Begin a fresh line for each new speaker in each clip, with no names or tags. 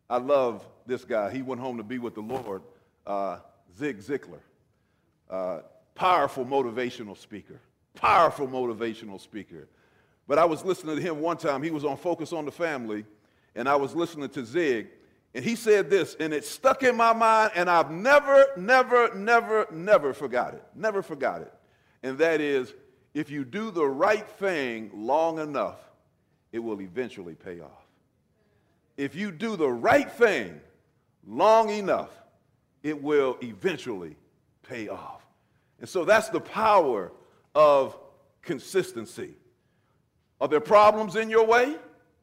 I love this guy. He went home to be with the Lord, Zig Ziglar. Powerful motivational speaker. Powerful motivational speaker. But I was listening to him one time. He was on Focus on the Family, and I was listening to Zig, and he said this, and it stuck in my mind, and I've never forgot it. Never forgot it. And that is, if you do the right thing long enough, it will eventually pay off. If you do the right thing long enough, it will eventually pay off. And so that's the power of consistency. Are there problems in your way?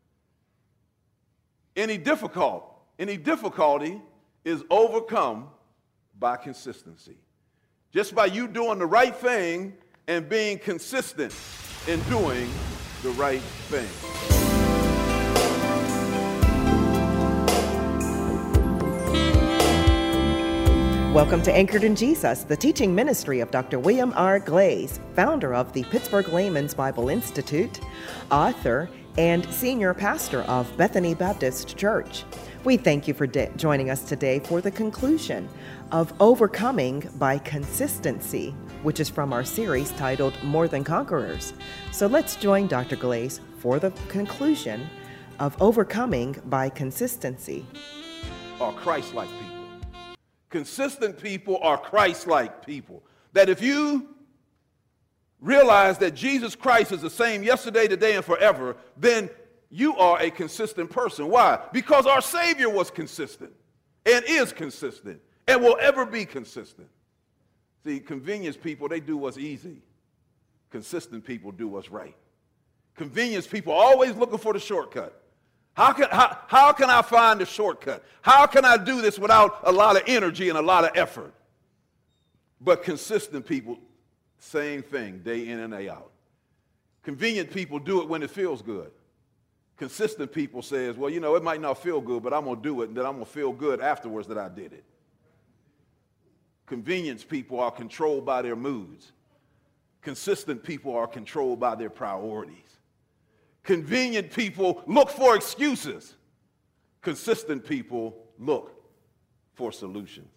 Any difficulty is overcome by consistency. Just by you doing the right thing and being consistent in doing the right thing.
Welcome to Anchored in Jesus, the teaching ministry of Dr. William R. Glaze, founder of the Pittsburgh Layman's Bible Institute, author, and senior pastor of Bethany Baptist Church. We thank you for joining us today for the conclusion of Overcoming by Consistency, which is from our series titled More Than Conquerors. So let's join Dr. Glaze for the conclusion of Overcoming by Consistency.
Are Christ-like people. Consistent people are Christ-like people. That if you realize that Jesus Christ is the same yesterday, today, and forever, then you are a consistent person. Why? Because our Savior was consistent and is consistent and will ever be consistent. See, convenience people, they do what's easy. Consistent people do what's right. Convenience people are always looking for the shortcut. How can I find the shortcut? How can I do this without a lot of energy and a lot of effort? But consistent people, same thing, day in and day out. Convenient people do it when it feels good. Consistent people says, well, you know, it might not feel good, but I'm going to do it, and then I'm going to feel good afterwards that I did it. Convenience people are controlled by their moods. Consistent people are controlled by their priorities. Convenient people look for excuses. Consistent people look for solutions.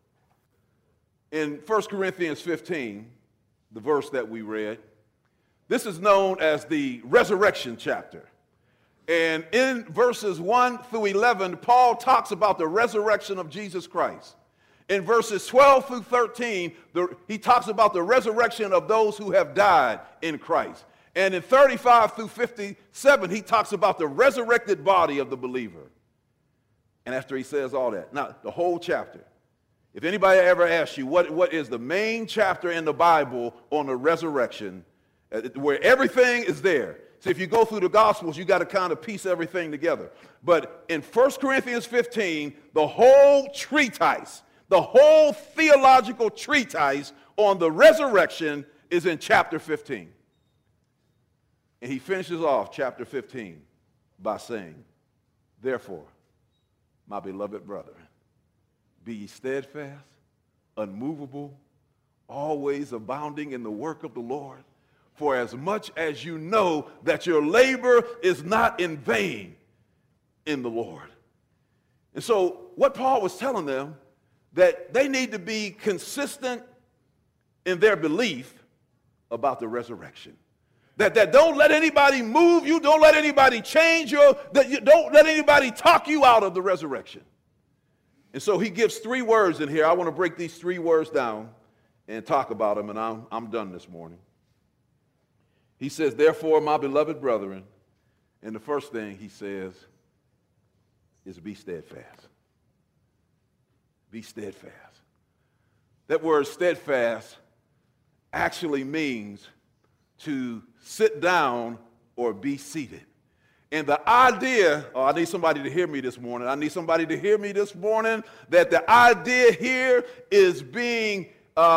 In 1 Corinthians 15, the verse that we read, this is known as the resurrection chapter. And in verses 1 through 11, Paul talks about the resurrection of Jesus Christ. In verses 12 through 13, he talks about the resurrection of those who have died in Christ. And in 35 through 57, he talks about the resurrected body of the believer. And after he says all that, now the whole chapter, if anybody ever asks you what is the main chapter in the Bible on the resurrection, where everything is there. So if you go through the Gospels, you got to kind of piece everything together. But in 1 Corinthians 15, the whole treatise, the whole theological treatise on the resurrection is in chapter 15. And he finishes off chapter 15 by saying, therefore, my beloved brethren, be ye steadfast, unmovable, always abounding in the work of the Lord, for as much as you know that your labor is not in vain in the Lord. And so what Paul was telling them, that they need to be consistent in their belief about the resurrection. That don't let anybody move you, don't let anybody change you, don't let anybody talk you out of the resurrection. And so he gives 3 words in here. I want to break these 3 words down and talk about them, and I'm done this morning. He says, therefore, my beloved brethren, and the first thing he says is be steadfast. Be steadfast. That word steadfast actually means to sit down or be seated. And the idea, I need somebody to hear me this morning. I need somebody to hear me this morning that the idea here is being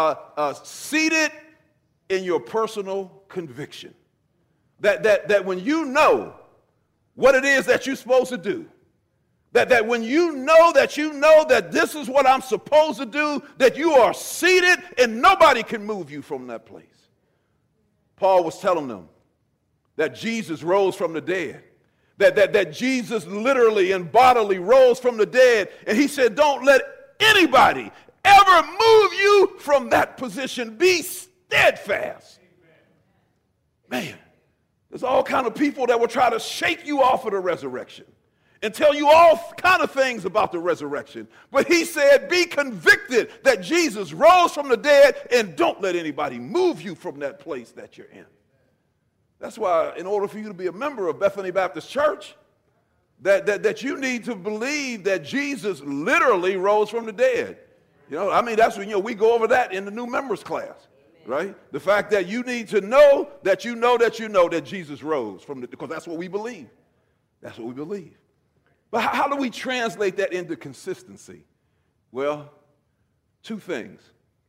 seated in your personal conviction. That when you know what it is that you're supposed to do, that when you know that this is what I'm supposed to do, that you are seated and nobody can move you from that place. Paul was telling them that Jesus rose from the dead, that Jesus literally and bodily rose from the dead. And he said, don't let anybody ever move you from that position. Be steadfast. Man, there's all kind of people that will try to shake you off of the resurrection and tell you all kind of things about the resurrection. But he said, be convicted that Jesus rose from the dead, and don't let anybody move you from that place that you're in. That's why in order for you to be a member of Bethany Baptist Church, that you need to believe that Jesus literally rose from the dead. That's when we go over that in the new members class, right? The fact that you need to know that you know that Jesus rose from the, because that's what we believe. That's what we believe. But how do we translate that into consistency? Well, two things.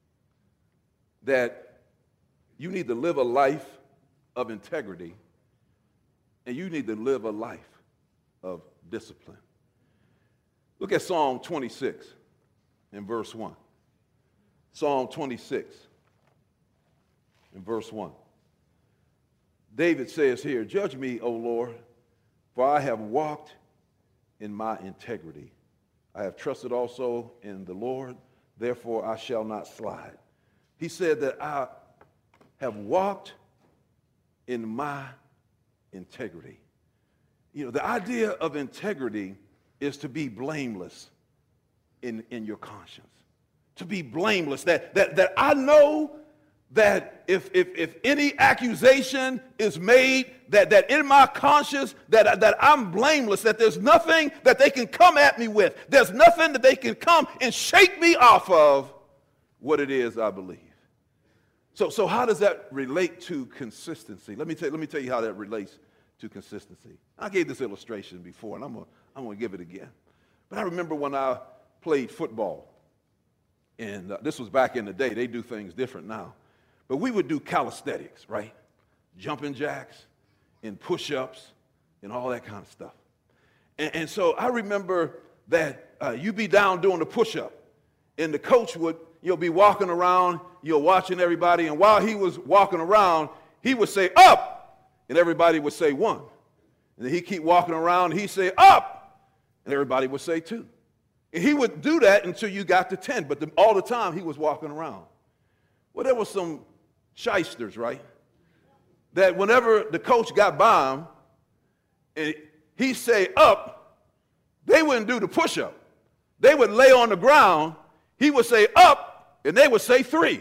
That you need to live a life of integrity, and you need to live a life of discipline. Look at Psalm 26 in verse 1. Psalm 26 in verse 1. David says here, judge me, O Lord, for I have walked in my integrity. I have trusted also in the Lord, therefore I shall not slide. He said that I have walked in my integrity. The idea of integrity is to be blameless in your conscience. To be blameless. That I know that if any accusation is made, that in my conscience, that I'm blameless, that there's nothing that they can come at me with. There's nothing that they can come and shake me off of what it is I believe. So how does that relate to consistency? Let me tell you how that relates to consistency. I gave this illustration before, and I'm going to give it again. But I remember when I played football, and this was back in the day. They do things different now. But we would do calisthenics, right? Jumping jacks and push-ups and all that kind of stuff. And so I remember that you'd be down doing the push-up, and the coach would be walking around, watching everybody, and while he was walking around, he would say, up, and everybody would say 1. And then he'd keep walking around, and he'd say, up, and everybody would say 2. And he would do that until you got to 10, but all the time he was walking around. Well, there was some shysters, right? That whenever the coach got by him, and he'd say up, they wouldn't do the push-up. They would lay on the ground, he would say up, and they would say 3.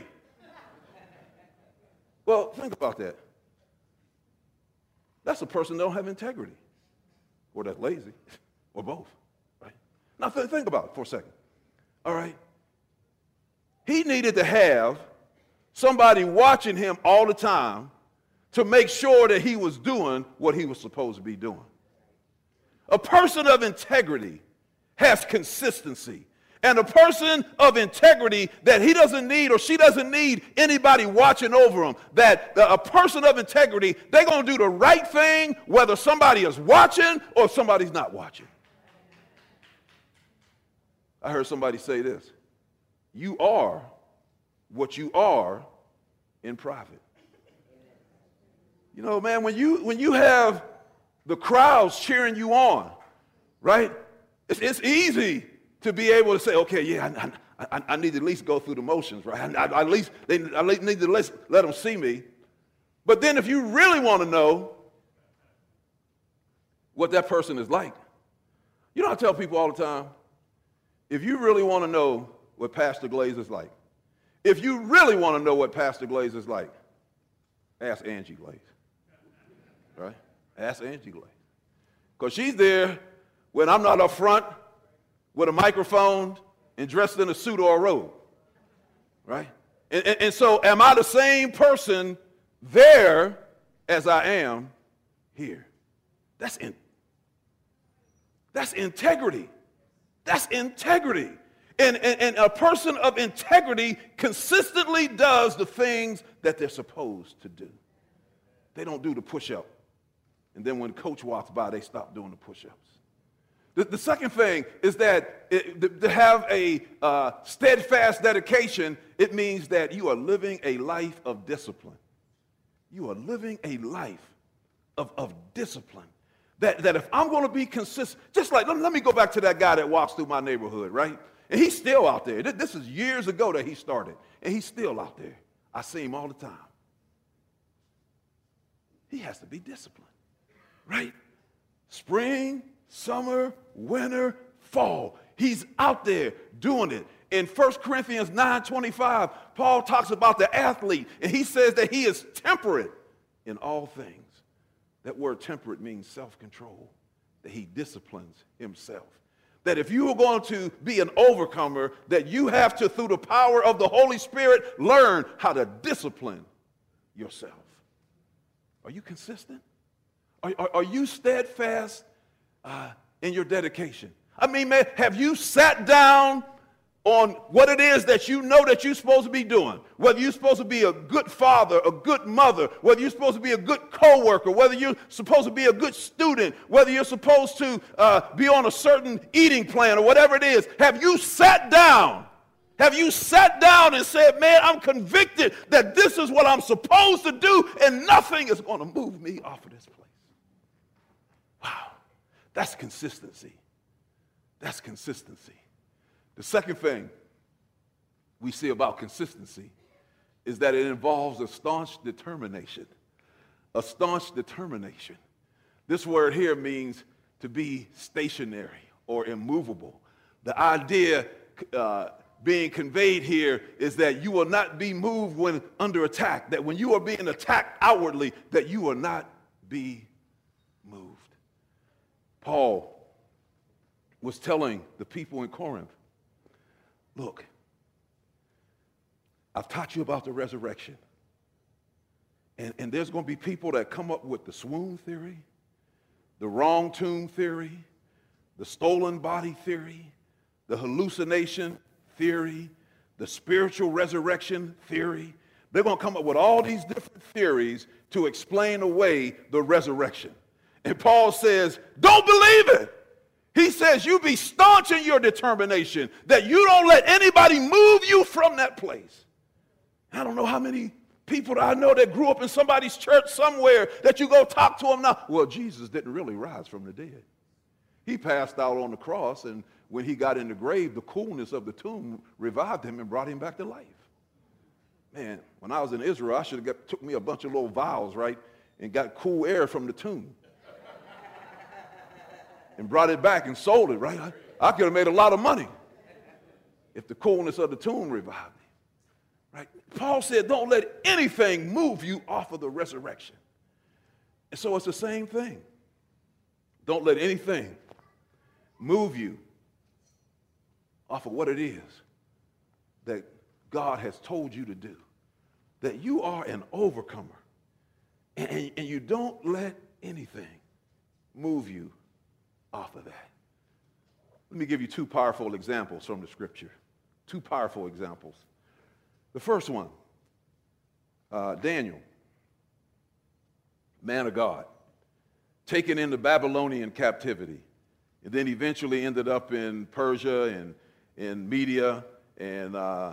Well, think about that. That's a person that don't have integrity, or that's lazy, or both, right? Now think about it for a second. All right? He needed to have somebody watching him all the time to make sure that he was doing what he was supposed to be doing. A person of integrity has consistency. And a person of integrity that he doesn't need or she doesn't need anybody watching over him. That a person of integrity, they're going to do the right thing whether somebody is watching or somebody's not watching. I heard somebody say this. You are what you are in private. Man, when you have the crowds cheering you on, right? It's easy to be able to say, okay, yeah, I need to at least go through the motions, right? I at least need to let them see me. But then if you really want to know what that person is like, I tell people all the time, if you really want to know what Pastor Glaze is like, if you really want to know what Pastor Glaze is like, ask Angie Glaze, right? Ask Angie Glaze. Because she's there when I'm not up front with a microphone and dressed in a suit or a robe, right? And so am I the same person there as I am here? That's integrity. That's integrity. And a person of integrity consistently does the things that they're supposed to do. They don't do the push-up. And then when coach walks by, they stop doing the push-ups. The second thing is that to have a steadfast dedication, it means that you are living a life of discipline. You are living a life of discipline. That if I'm going to be consistent, just like, let me go back to that guy that walks through my neighborhood, right? And he's still out there. This is years ago that he started, and he's still out there. I see him all the time. He has to be disciplined, right? Spring, summer, winter, fall. He's out there doing it. In 1 Corinthians 9:25, Paul talks about the athlete, and he says that he is temperate in all things. That word temperate means self-control, that he disciplines himself. That if you are going to be an overcomer, that you have to, through the power of the Holy Spirit, learn how to discipline yourself. Are you consistent? Are you steadfast in your dedication? I mean, man, have you sat down on what it is that you know that you're supposed to be doing? Whether you're supposed to be a good father, a good mother, whether you're supposed to be a good co-worker, whether you're supposed to be a good student, whether you're supposed to be on a certain eating plan or whatever it is. Have you sat down? Have you sat down and said, man, I'm convicted that this is what I'm supposed to do and nothing is going to move me off of this place? Wow, that's consistency. That's consistency. The second thing we see about consistency is that it involves a staunch determination. A staunch determination. This word here means to be stationary or immovable. The idea being conveyed here is that you will not be moved when under attack, that when you are being attacked outwardly, that you will not be moved. Paul was telling the people in Corinth, look, I've taught you about the resurrection. And there's going to be people that come up with the swoon theory, the wrong tomb theory, the stolen body theory, the hallucination theory, the spiritual resurrection theory. They're going to come up with all these different theories to explain away the resurrection. And Paul says, don't believe it. He says, you be staunch in your determination, that you don't let anybody move you from that place. I don't know how many people that I know that grew up in somebody's church somewhere that you go talk to them now. Well, Jesus didn't really rise from the dead. He passed out on the cross, and when he got in the grave, the coolness of the tomb revived him and brought him back to life. Man, when I was in Israel, I should have took me a bunch of little vials, right, and got cool air from the tomb and brought it back and sold it, right? I could have made a lot of money if the coolness of the tomb revived me, right? Paul said, don't let anything move you off of the resurrection. And so it's the same thing. Don't let anything move you off of what it is that God has told you to do, that you are an overcomer, and you don't let anything move you off of that. Let me give you two powerful examples from the scripture. Two powerful examples. The first one, Daniel, man of God, taken into Babylonian captivity, and then eventually ended up in Persia and in Media, and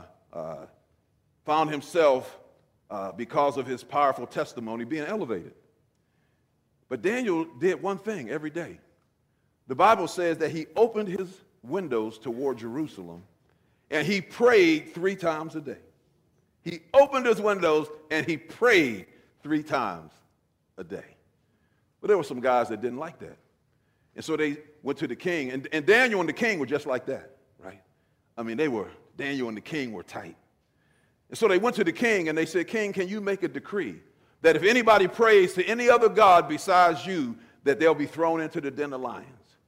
found himself, because of his powerful testimony, being elevated. But Daniel did one thing every day. The Bible says that he opened his windows toward Jerusalem, and he prayed 3 times a day. He opened his windows, and he prayed 3 times a day. But there were some guys that didn't like that. And so they went to the king, and Daniel and the king were just like that, right? I mean, Daniel and the king were tight. And so they went to the king, and they said, King, can you make a decree that if anybody prays to any other god besides you, that they'll be thrown into the den of lions?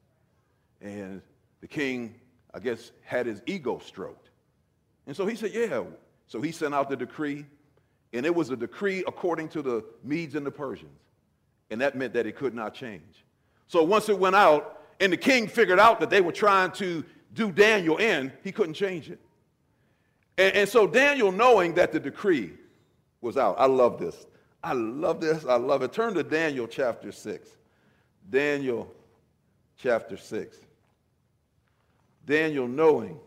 And the king, I guess, had his ego stroked. And so he said, yeah. So he sent out the decree, and it was a decree according to the Medes and the Persians. And that meant that it could not change. So once it went out, and the king figured out that they were trying to do Daniel in, he couldn't change it. And so Daniel, knowing that the decree was out, I love this. I love this. I love it. Turn to Daniel chapter 6. Daniel chapter 6. Daniel, knowing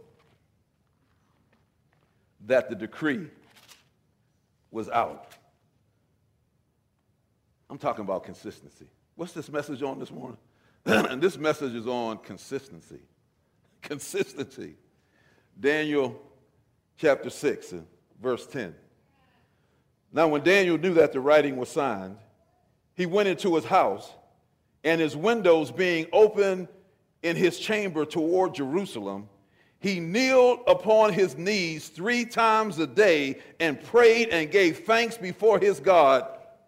that the decree was out. I'm talking about consistency. What's this message on this morning? And this message is on consistency. Consistency. Daniel chapter 6 and verse 10. Now when Daniel knew that the writing was signed, he went into his house, and his windows being open in his chamber toward Jerusalem, he kneeled upon his knees 3 times a day and prayed and gave thanks before his God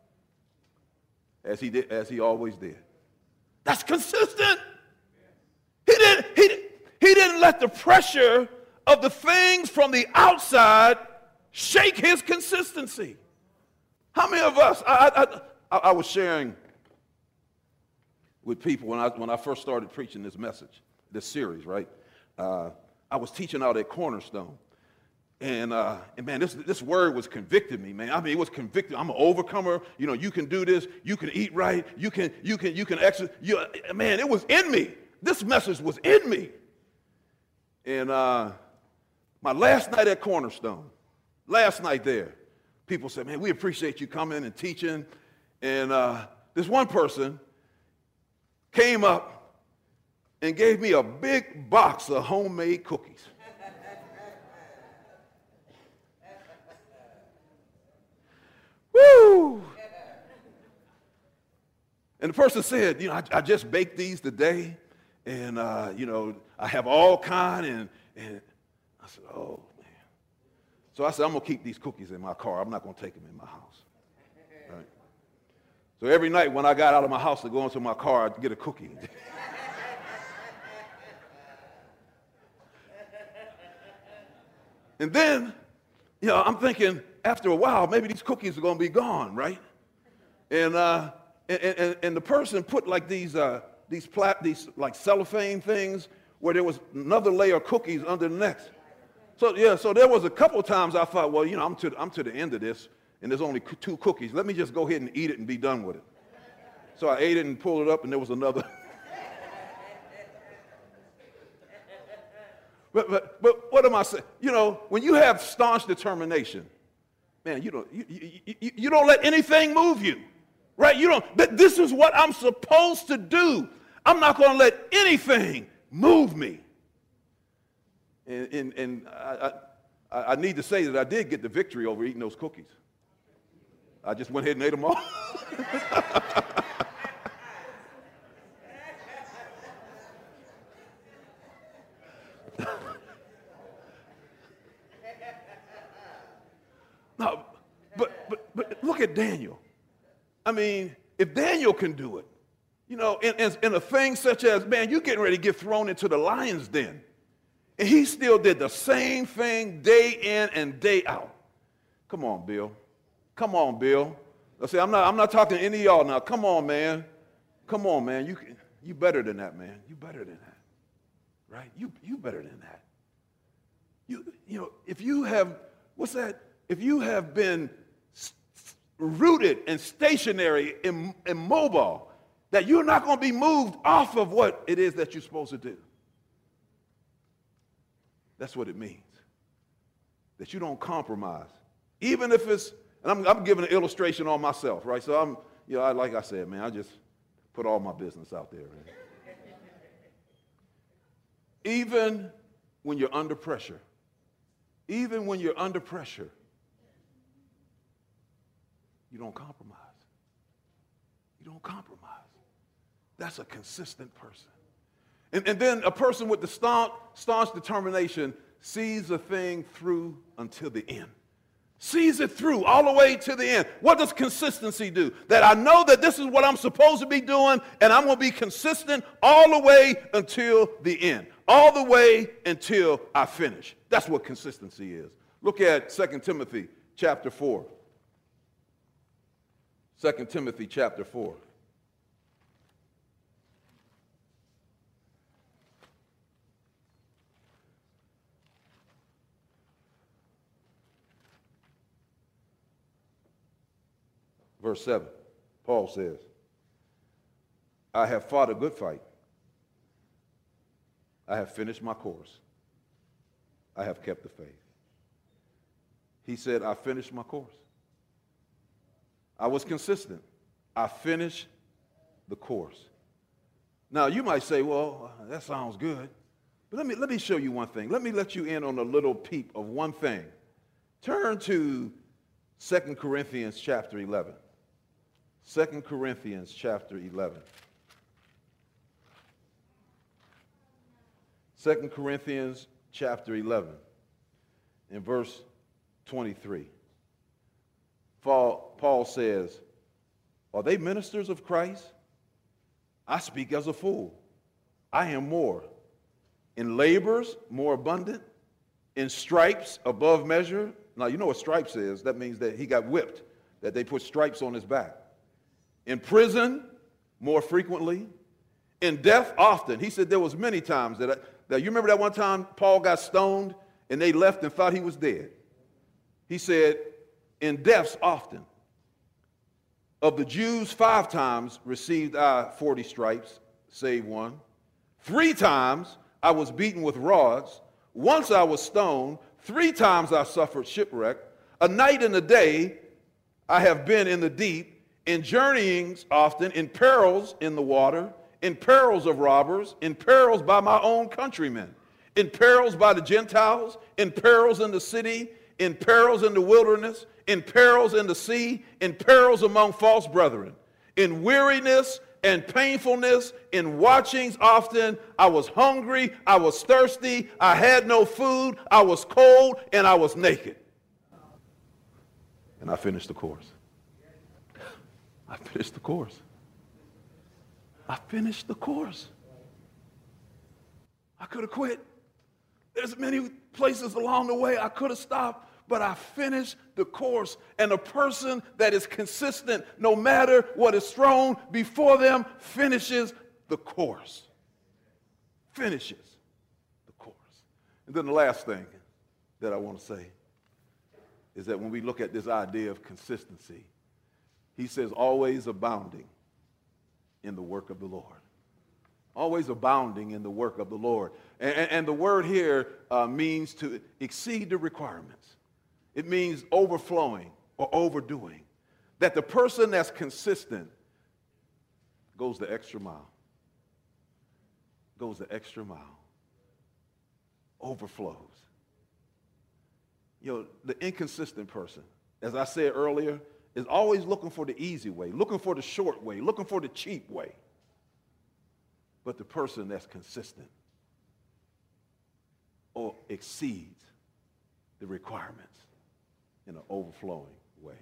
as he always did. That's consistent. He didn't let the pressure of the things from the outside shake his consistency. How many of us, I was sharing with people when I first started preaching this message, this series, right? I was teaching out at Cornerstone. And man, this word was convicting me, man. I mean, it was convicting. I'm an overcomer. You know, you can do this. You can eat right. You can exercise. Man, it was in me. This message was in me. And my last night at Cornerstone, last night there, people said, man, we appreciate you coming and teaching. And this one person came up and gave me a big box of homemade cookies. Woo! And the person said, you know, I just baked these today, and, you know, I have all kind, and I said, oh, man. So I said, I'm going to keep these cookies in my car. I'm not going to take them in my house. Right? So every night when I got out of my house to go into my car, I'd get a cookie. And then, you know, I'm thinking, after a while, maybe these cookies are going to be gone, right? And the person put like these like cellophane things where there was another layer of cookies under the next. So yeah, so there was a couple of times I thought, well, you know, I'm to the end of this, and there's only 2 cookies. Let me just go ahead and eat it and be done with it. So I ate it and pulled it up, and there was another. But what am I saying? You know, when you have staunch determination, man, you don't let anything move you, right? You don't. This is what I'm supposed to do. I'm not going to let anything move me. And I need to say that I did get the victory over eating those cookies. I just went ahead and ate them all. No, but look at Daniel. I mean, if Daniel can do it, you know, in a thing such as, man, you're getting ready to get thrown into the lion's den. And he still did the same thing day in and day out. Come on, Bill. Come on, Bill. I say, I'm not talking to any of y'all now. Come on, man. Come on, man. You better than that, man. You better than that. Right? You better than that. You know, if you have, what's that? If you have been rooted and stationary and immobile, that you're not going to be moved off of what it is that you're supposed to do. That's what it means. That you don't compromise. Even if it's, and I'm giving an illustration on myself, right? So I'm, you know, like I said, man, I just put all my business out there, man. Even when you're under pressure, you don't compromise. You don't compromise. That's a consistent person. And then a person with the staunch determination sees a thing through until the end. Sees it through all the way to the end. What does consistency do? That I know that this is what I'm supposed to be doing, and I'm going to be consistent all the way until the end. All the way until I finish. That's what consistency is. Look at 2 Timothy chapter 4. 2 Timothy chapter 4. Verse 7, Paul says, I have fought a good fight. I have finished my course. I have kept the faith. He said, I finished my course. I was consistent. I finished the course. Now, you might say, well, that sounds good. But let me show you one thing. Let me let you in on a little peep of one thing. Turn to 2 Corinthians chapter 11. 2 Corinthians chapter 11. 2 Corinthians chapter 11 in verse 23. Paul says, are they ministers of Christ? I speak as a fool. I am more. In labors, more abundant. In stripes, above measure. Now, you know what stripes is. That means that he got whipped, that they put stripes on his back. In prison, more frequently. In death, often. He said there was many times that you remember that one time Paul got stoned and they left and thought he was dead. He said, in deaths, often. Of the Jews, 5 times received I 40 stripes, save one. 3 times I was beaten with rods. Once I was stoned. 3 times I suffered shipwreck. A night and a day I have been in the deep, in journeyings often, in perils in the water, in perils of robbers, in perils by my own countrymen, in perils by the Gentiles, in perils in the city, in perils in the wilderness, in perils in the sea, in perils among false brethren, in weariness and painfulness, in watchings often. I was hungry, I was thirsty, I had no food, I was cold, and I was naked. And I finished the course. I finished the course. I finished the course. I could have quit. There's many places along the way I could have stopped, but I finished the course. And a person that is consistent, no matter what is thrown before them, finishes the course. Finishes the course. And then the last thing that I want to say is that when we look at this idea of consistency, he says always abounding in the work of the Lord. Always abounding in the work of the Lord. And the word here means to exceed the requirements. It means overflowing or overdoing. That the person that's consistent goes the extra mile. Goes the extra mile. Overflows. You know, the inconsistent person, as I said earlier, is always looking for the easy way, looking for the short way, looking for the cheap way. But the person that's consistent or exceeds the requirements in an overflowing way.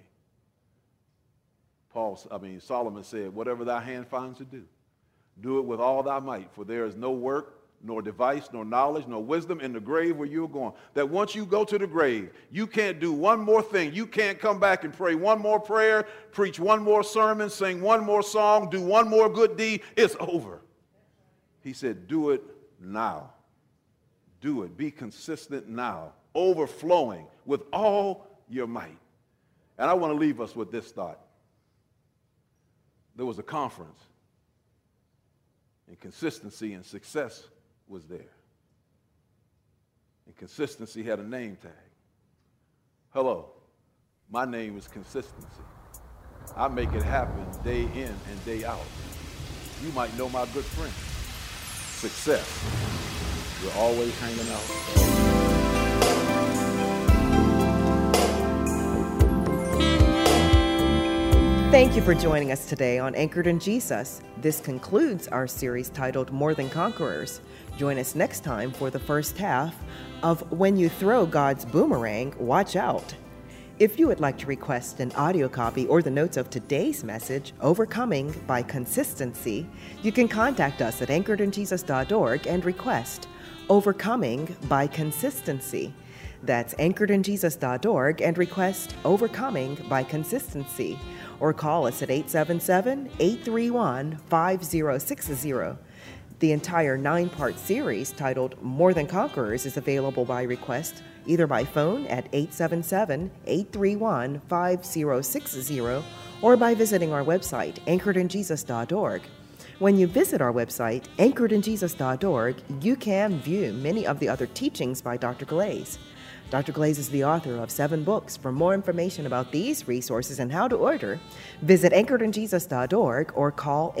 Solomon said, whatever thy hand finds to do, do it with all thy might, for there is no work, nor device, nor knowledge, nor wisdom in the grave where you're going. That once you go to the grave, you can't do one more thing. You can't come back and pray one more prayer, preach one more sermon, sing one more song, do one more good deed. It's over. He said, do it now. Do it. Be consistent now, overflowing with all your might. And I want to leave us with this thought. There was a conference, and consistency and success was there. And consistency had a name tag. Hello, my name is consistency. I make it happen day in and day out. You might know my good friend. Success. We're always hanging out.
Thank you for joining us today on Anchored in Jesus. This concludes our series titled More Than Conquerors. Join us next time for the first half of When You Throw God's Boomerang, Watch Out. If you would like to request an audio copy or the notes of today's message, Overcoming by Consistency, you can contact us at anchoredinjesus.org and request Overcoming by Consistency. That's anchoredinjesus.org and request Overcoming by Consistency. Or call us at 877-831-5060. The entire 9-part series titled More Than Conquerors is available by request, either by phone at 877-831-5060 or by visiting our website, anchoredinjesus.org. When you visit our website, anchoredinjesus.org, you can view many of the other teachings by Dr. Glaze. Dr. Glaze is the author of 7 books. For more information about these resources and how to order, visit anchoredinjesus.org or call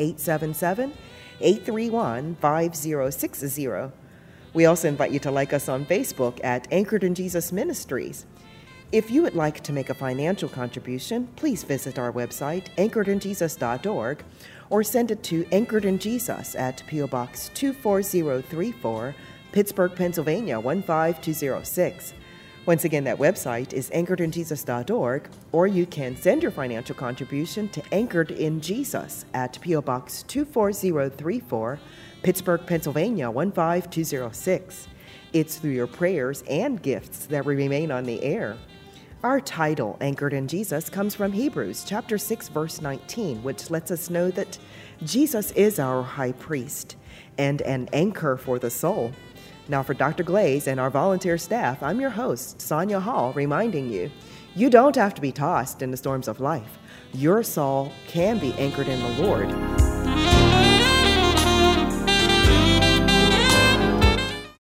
877-831-5060. We also invite you to like us on Facebook at Anchored in Jesus Ministries. If you would like to make a financial contribution, please visit our website, anchoredinjesus.org, or send it to Anchored in Jesus at P.O. Box 24034, Pittsburgh, Pennsylvania 15206. Once again, that website is anchoredinjesus.org, or you can send your financial contribution to Anchored in Jesus at P.O. Box 24034, Pittsburgh, Pennsylvania 15206. It's through your prayers and gifts that we remain on the air. Our title, Anchored in Jesus, comes from Hebrews chapter 6, verse 19, which lets us know that Jesus is our high priest and an anchor for the soul. Now for Dr. Glaze and our volunteer staff, I'm your host, Sonia Hall, reminding you, you don't have to be tossed in the storms of life. Your soul can be anchored in the Lord.